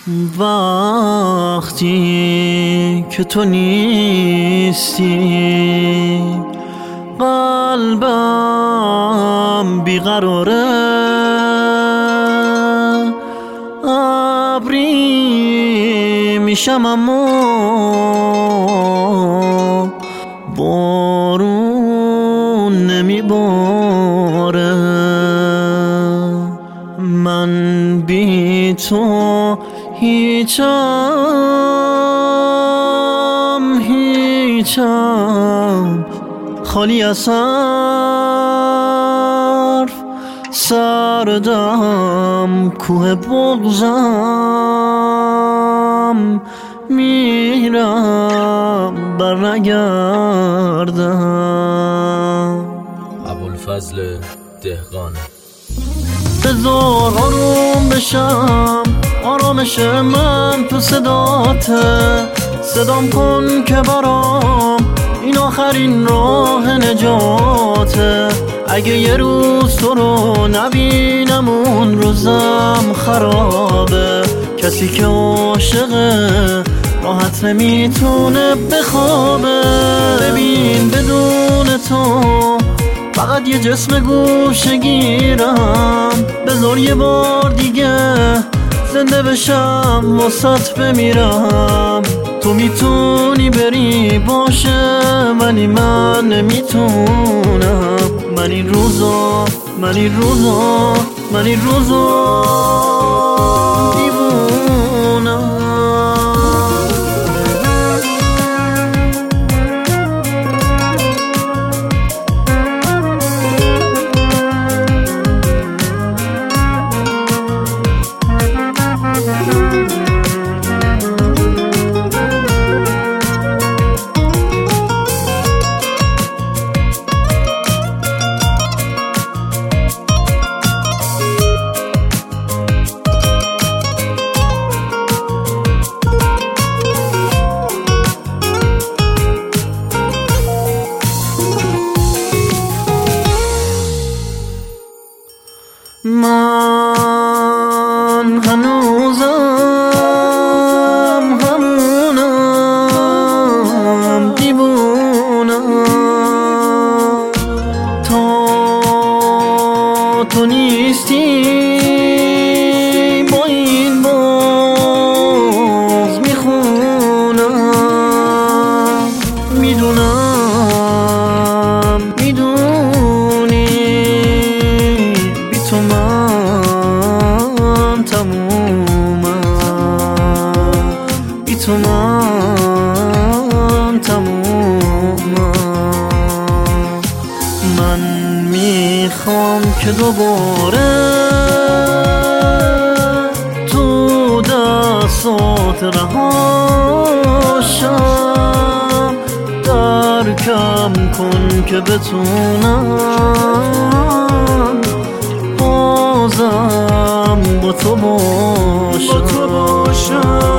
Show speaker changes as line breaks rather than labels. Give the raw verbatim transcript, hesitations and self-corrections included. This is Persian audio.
وقتی که تو نیستی قلبم بیقراره، ابری میشم اما بارون نمیباره. من بی تو هیچم هیچم خالی از حرف، سردم کوه بغضم، میرم بر نگردم.
ابوالفضل دهقان.
بذار آروم بشم، آرامش من تو صداته، صدام کن که برام این آخرین راه نجاته. اگه یه روز تو رو نبینم اون روزم خرابه. کسی که عاشقه راحت نمیتونه بخوابه. ببین بدون تو فقط یه جسم گوشه گیرم، بذار یه بار دیگه زنده بشم واسط بمیرم. تو میتونی بری باشه ولی من نمیتونم. من این روزا من این روزا من این روزا دیوونم. من هنوزم همونم، دیوونم. تا تو نیستی با این باز میخونم. میدونم میدونی بی تو من تمومم، بی تو من تمومم. من میخوام که دوباره تو دستات رهاشم. درکم کن که بتونم بازم با تو باشم.